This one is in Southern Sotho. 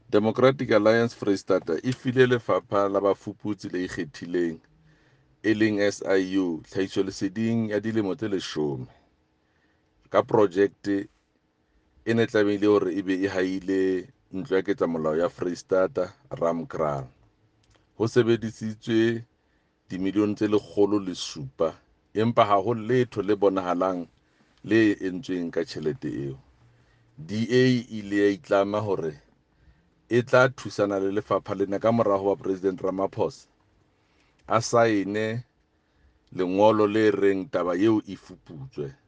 Democratic Alliance Freestata e file lefapha la bafuputsi le ikgethileng e leng SIU tlhahisoleseding ya dilemo tse 10 ka projekte e ne tlamehile hore e be e haile ntlo ya ketsamolao ya Freistata Ramkraal. Ho sebedisitswe dimilione tse 107 empa ha ho letho le bonahalang le entsweng ka tjhelete eo. DA ile ya itlama hore e tla thusana le lefapha lena ka morao wa President Ramaphosa a saene lengolo le reng taba eo e fuputswe.